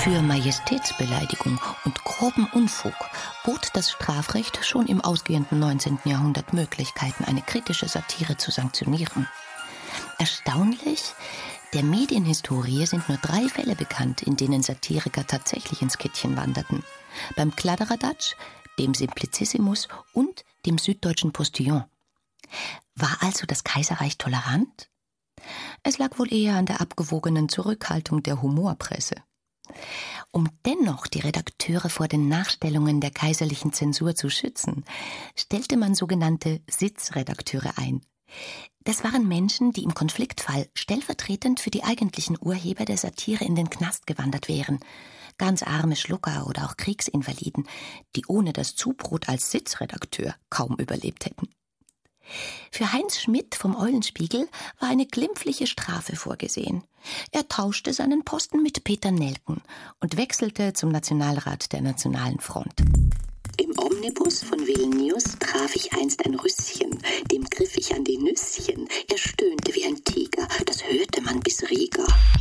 Für Majestätsbeleidigung und groben Unfug bot das Strafrecht schon im ausgehenden 19. Jahrhundert Möglichkeiten, eine kritische Satire zu sanktionieren. Erstaunlich, der Medienhistorie sind nur 3 Fälle bekannt, in denen Satiriker tatsächlich ins Kittchen wanderten. Beim Kladderadatsch, dem Simplicissimus und dem Süddeutschen Postillon. War also das Kaiserreich tolerant? Es lag wohl eher an der abgewogenen Zurückhaltung der Humorpresse. Um dennoch die Redakteure vor den Nachstellungen der kaiserlichen Zensur zu schützen, stellte man sogenannte Sitzredakteure ein. Das waren Menschen, die im Konfliktfall stellvertretend für die eigentlichen Urheber der Satire in den Knast gewandert wären. Ganz arme Schlucker oder auch Kriegsinvaliden, die ohne das Zubrot als Sitzredakteur kaum überlebt hätten. Für Heinz Schmidt vom Eulenspiegel war eine glimpfliche Strafe vorgesehen. Er tauschte seinen Posten mit Peter Nelken und wechselte zum Nationalrat der Nationalen Front. Im Omnibus von Vilnius traf ich einst ein Rüsschen, dem griff ich an die Nüsschen. Er stöhnte wie ein Tiger, das hörte man bis Riga.